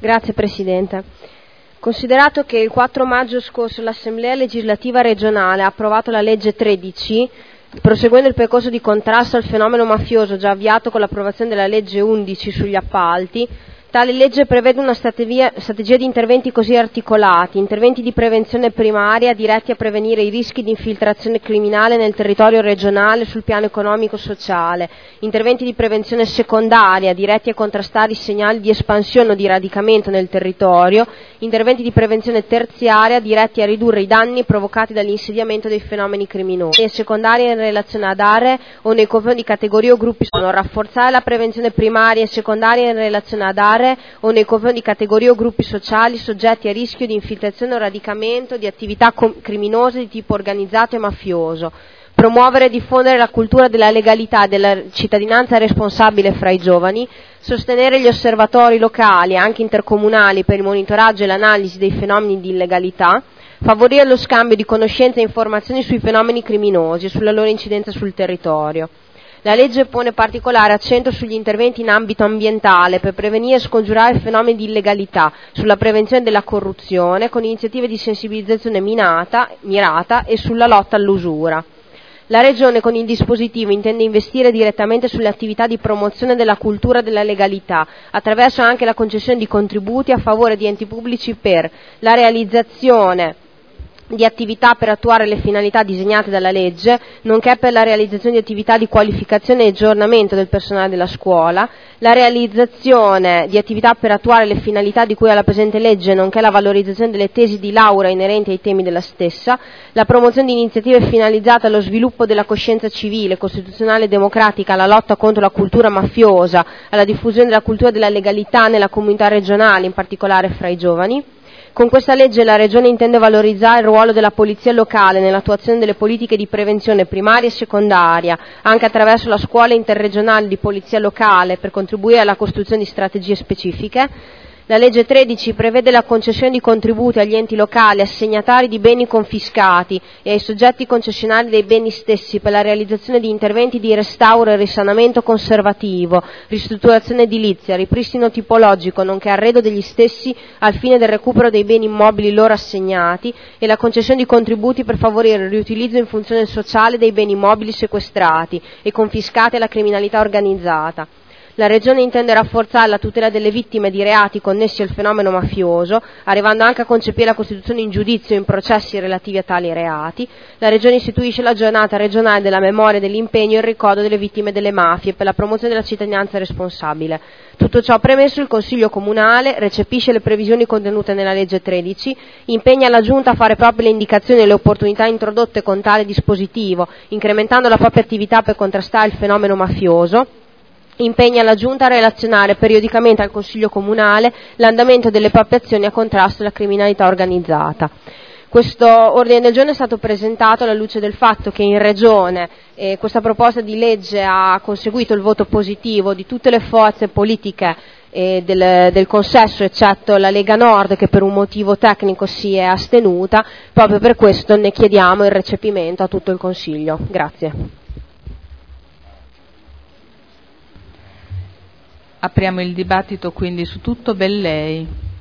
Grazie Presidente. Considerato che il 4 maggio scorso l'Assemblea legislativa regionale ha approvato la legge 13, proseguendo il percorso di contrasto al fenomeno mafioso già avviato con l'approvazione della legge 11 sugli appalti, tale legge prevede una strategia di interventi così articolati: interventi di prevenzione primaria diretti a prevenire i rischi di infiltrazione criminale nel territorio regionale sul piano economico-sociale, interventi di prevenzione secondaria diretti a contrastare i segnali di espansione o di radicamento nel territorio, interventi di prevenzione terziaria diretti a ridurre i danni provocati dall'insediamento dei fenomeni criminosi, e secondaria in relazione ad aree o nei confronti di categorie o gruppi, rafforzare la prevenzione primaria e secondaria in relazione ad aree o nei confronti di categorie o gruppi sociali soggetti a rischio di infiltrazione o radicamento di attività criminose di tipo organizzato e mafioso, promuovere e diffondere la cultura della legalità e della cittadinanza responsabile fra i giovani, sostenere gli osservatori locali, anche intercomunali, per il monitoraggio e l'analisi dei fenomeni di illegalità, favorire lo scambio di conoscenze e informazioni sui fenomeni criminosi e sulla loro incidenza sul territorio. La legge pone particolare accento sugli interventi in ambito ambientale per prevenire e scongiurare fenomeni di illegalità, sulla prevenzione della corruzione con iniziative di sensibilizzazione mirata e sulla lotta all'usura. La Regione con il dispositivo intende investire direttamente sulle attività di promozione della cultura della legalità, attraverso anche la concessione di contributi a favore di enti pubblici per la realizzazione di attività per attuare le finalità disegnate dalla legge, nonché per la realizzazione di attività di qualificazione e aggiornamento del personale della scuola, la realizzazione di attività per attuare le finalità di cui alla presente legge, nonché la valorizzazione delle tesi di laurea inerenti ai temi della stessa, la promozione di iniziative finalizzate allo sviluppo della coscienza civile, costituzionale e democratica, alla lotta contro la cultura mafiosa, alla diffusione della cultura della legalità nella comunità regionale, in particolare fra i giovani. Con questa legge la Regione intende valorizzare il ruolo della polizia locale nell'attuazione delle politiche di prevenzione primaria e secondaria, anche attraverso la scuola interregionale di polizia locale, per contribuire alla costruzione di strategie specifiche. La legge 13 prevede la concessione di contributi agli enti locali assegnatari di beni confiscati e ai soggetti concessionari dei beni stessi per la realizzazione di interventi di restauro e risanamento conservativo, ristrutturazione edilizia, ripristino tipologico, nonché arredo degli stessi al fine del recupero dei beni immobili loro assegnati, e la concessione di contributi per favorire il riutilizzo in funzione sociale dei beni immobili sequestrati e confiscati alla criminalità organizzata. La Regione intende rafforzare la tutela delle vittime di reati connessi al fenomeno mafioso, arrivando anche a concepire la costituzione in giudizio in processi relativi a tali reati. La Regione istituisce la giornata regionale della memoria e dell'impegno e il ricordo delle vittime delle mafie per la promozione della cittadinanza responsabile. Tutto ciò premesso, il Consiglio Comunale recepisce le previsioni contenute nella legge 13, impegna la Giunta a fare proprie le indicazioni e le opportunità introdotte con tale dispositivo, incrementando la propria attività per contrastare il fenomeno mafioso. Impegna la Giunta a relazionare periodicamente al Consiglio Comunale l'andamento delle proprie azioni a contrasto della criminalità organizzata. Questo ordine del giorno è stato presentato alla luce del fatto che in Regione questa proposta di legge ha conseguito il voto positivo di tutte le forze politiche del consesso, eccetto la Lega Nord, che per un motivo tecnico si è astenuta. Proprio per questo ne chiediamo il recepimento a tutto il Consiglio. Grazie. Apriamo il dibattito quindi su tutto. Bellei.